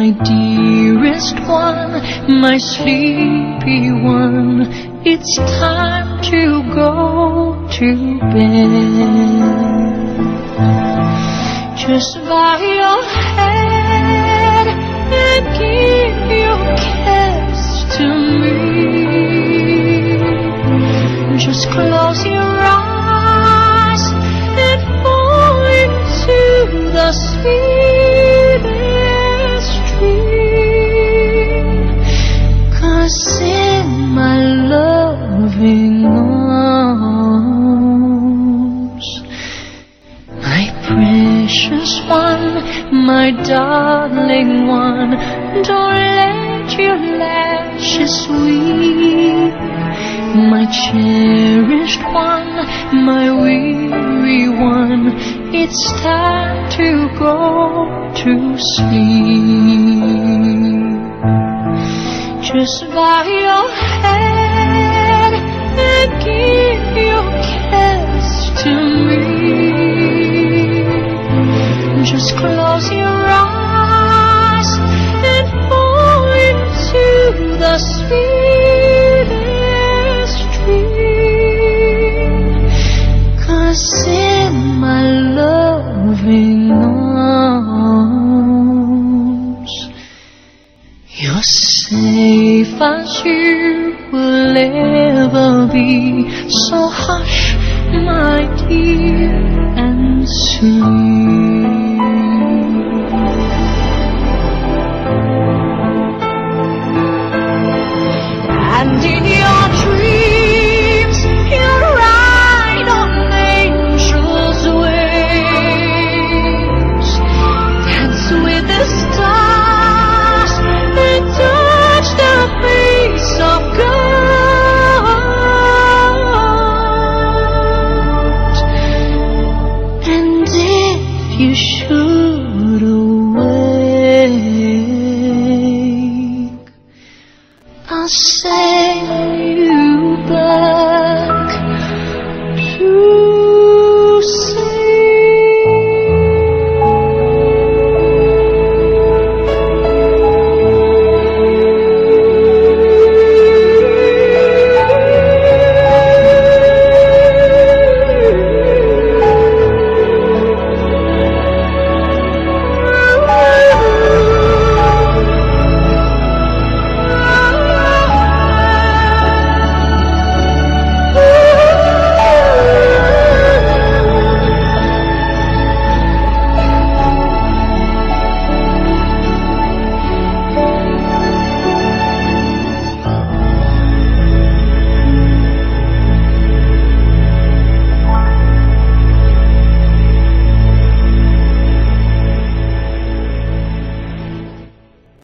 my dearest one, my sleepy one, it's time to go to bed. Just bow your head and give your kiss to me. Just close your eyes and fall into the sweetest dream. 'Cause in my loving arms, my precious one, my darling one, don't let your lashes weep. My cherished one, my weary one, it's time to go to sleep. Just bow your head and give your kiss to me. Just close your eyes and fall into the sweetest dream. 'Cause in my loving arms, you're safe as you will ever be. So hush, my dear, and sleep. And in your dreams, you'll ride on angels' wings, dance with the stars, and touch the face of God. And if you should